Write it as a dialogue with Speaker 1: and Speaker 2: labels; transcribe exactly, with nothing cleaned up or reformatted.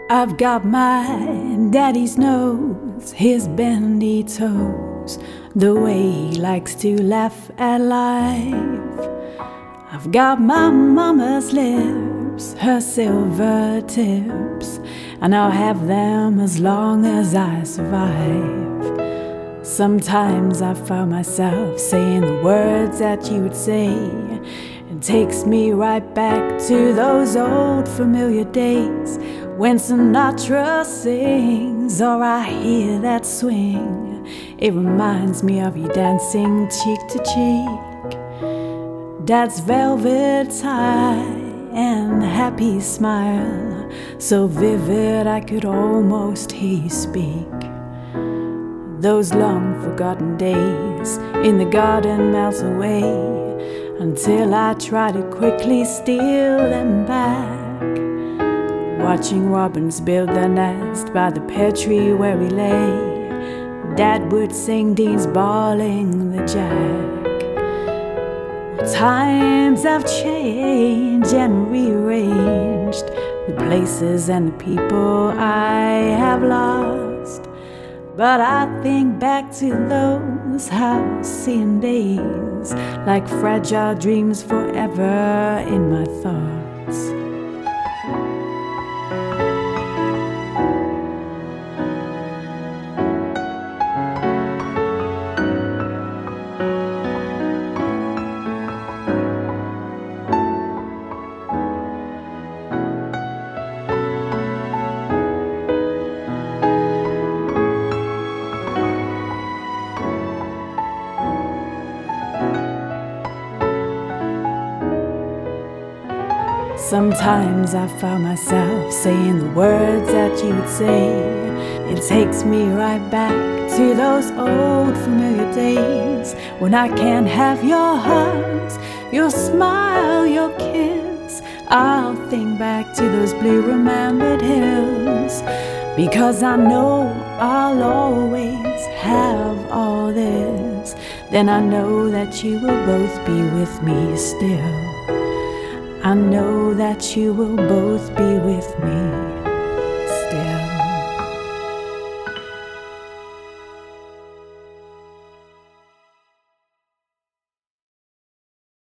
Speaker 1: I've got my daddy's nose, his bendy toes, the way he likes to laugh at life. I've got my mama's lips, her silver tips, and I'll have them as long as I survive. Sometimes I found myself saying the words that you would say. It takes me right back to those old familiar days when Sinatra sings or I hear that swing. It reminds me of you dancing cheek to cheek. Dad's velvet tie and happy smile, so vivid I could almost hear you speak. Those long forgotten days in the garden melt away until I try to quickly steal them back. Watching robins build their nest by the pear tree where we lay, Dad would sing Dean's Bawling the Jack. Well, times have changed and rearranged the places and the people I have lost, but I think back to those halcyon days like fragile dreams forever in my thoughts. Sometimes I found myself saying the words that you would say. It takes me right back to those old familiar days when I can't have your hugs, your smile, your kiss. I'll think back to those blue remembered hills, because I know I'll always have all this. Then I know that you will both be with me still. I know that you will both be with me.